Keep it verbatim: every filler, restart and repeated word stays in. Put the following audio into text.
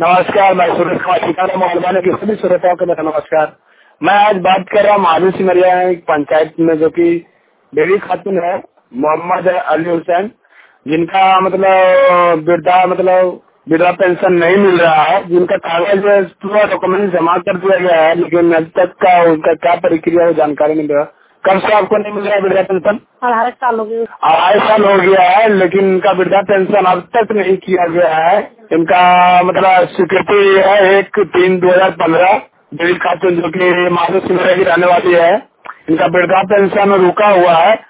नमस्कार, मैं सूरज कुमार ठिकाना मोहल्ला के सभी श्रोताओं को मेरा नमस्कार। मैं आज बात कर रहा हूँ महाजन सिमरिया पंचायत में जो कि बेबी खातून है मोहम्मद अली हुसैन, जिनका मतलब वृद्धा मतलब वृद्धा पेंशन नहीं मिल रहा है, जिनका कागज पूरा डॉक्यूमेंट जमा कर दिया गया है, लेकिन अब तक का उनका क्या प्रक्रिया है जानकारी नहीं मिला। कब से आपको नहीं मिल रहा है वृद्धा पेंशन? अढ़ाई साल हो गए अढ़ाई साल हो गया है, लेकिन इनका वृद्धा पेंशन अब तक नहीं किया गया है। इनका मतलब स्वीकृति है एक तीन दो हजार पंद्रह बेबी खातून जो कि महाजन सिमरिया की रहने वाली है। इनका वृद्धा पेंशन रुका हुआ है।